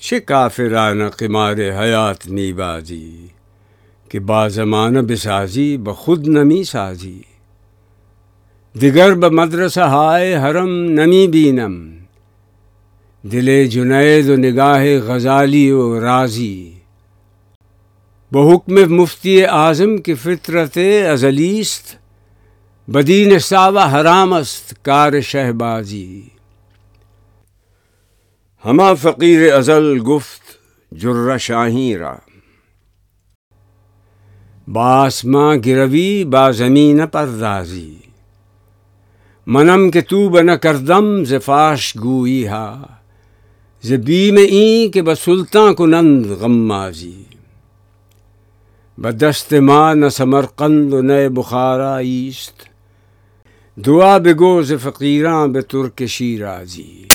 چه کافرانه قمار حیات میبازی که با زمانه بسازی به خود نمی سازی. دیگر به مدرسه های حرم نمی بینم، دل جنید و نگاه غزالی و رازی. به حکم مفتی اعظم که فطرت ازلی است، بدین ساوه حرام است کار شهبازی. هما فقیر ازل گفت جره شاهی را، با آسمان گروی با زمین پردازی. منم که تو بنکردم ز فاش گویی ها، ز بیم این که به سلطان کنند غمازی. به دست ما نه سمرقند و نه بخارایی است، دعا بگو ز فقیران به ترک شیرازی.